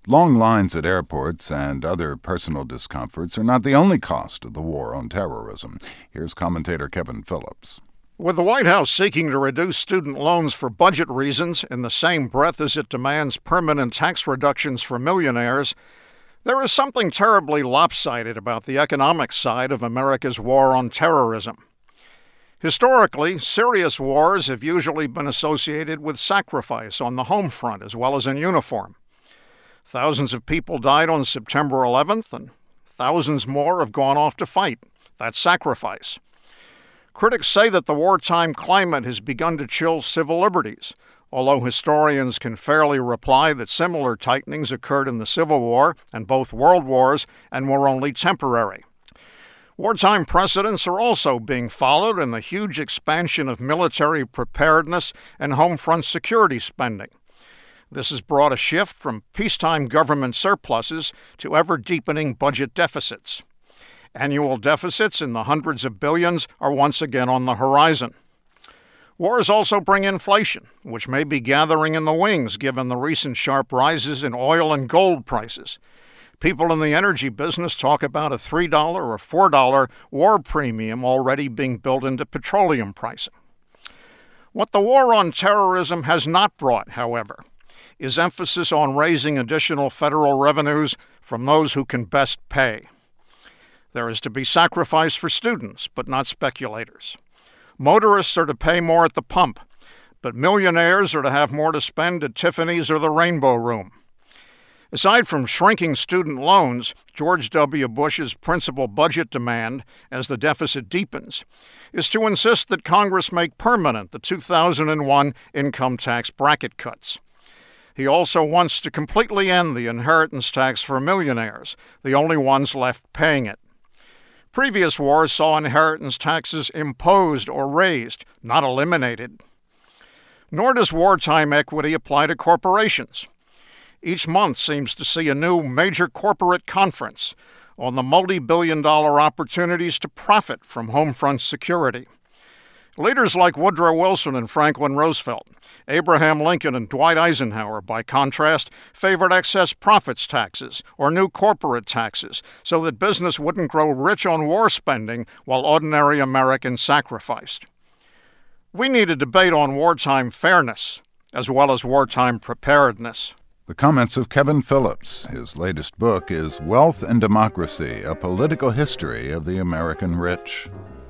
Long lines at airports and other personal discomforts are not the only cost of the war on terrorism. Here's commentator Kevin Phillips. With the White House seeking to reduce student loans for budget reasons in the same breath as it demands permanent tax reductions for millionaires, there is something terribly lopsided about the economic side of America's war on terrorism. Historically, serious wars have usually been associated with sacrifice on the home front as well as in uniform. Thousands of people died on September 11th, and thousands more have gone off to fight. That's sacrifice. Critics say that the wartime climate has begun to chill civil liberties, although historians can fairly reply that similar tightenings occurred in the Civil War and both world wars and were only temporary. Wartime precedents are also being followed in the huge expansion of military preparedness and home front security spending. This has brought a shift from peacetime government surpluses to ever-deepening budget deficits. Annual deficits in the hundreds of billions are once again on the horizon. Wars also bring inflation, which may be gathering in the wings given the recent sharp rises in oil and gold prices. People in the energy business talk about a $3 or $4 war premium already being built into petroleum pricing. What the war on terrorism has not brought, however, is emphasis on raising additional federal revenues from those who can best pay. There is to be sacrifice for students, but not speculators. Motorists are to pay more at the pump, but millionaires are to have more to spend at Tiffany's or the Rainbow Room. Aside from shrinking student loans, George W. Bush's principal budget demand, as the deficit deepens, is to insist that Congress make permanent the 2001 income tax bracket cuts. He also wants to completely end the inheritance tax for millionaires, the only ones left paying it. Previous wars saw inheritance taxes imposed or raised, not eliminated. Nor does wartime equity apply to corporations. Each month seems to see a new major corporate conference on the multi-billion-dollar opportunities to profit from home front security. Leaders like Woodrow Wilson and Franklin Roosevelt, Abraham Lincoln and Dwight Eisenhower, by contrast, favored excess profits taxes or new corporate taxes so that business wouldn't grow rich on war spending while ordinary Americans sacrificed. We need a debate on wartime fairness as well as wartime preparedness. The comments of Kevin Phillips. His latest book is Wealth and Democracy, A Political History of the American Rich.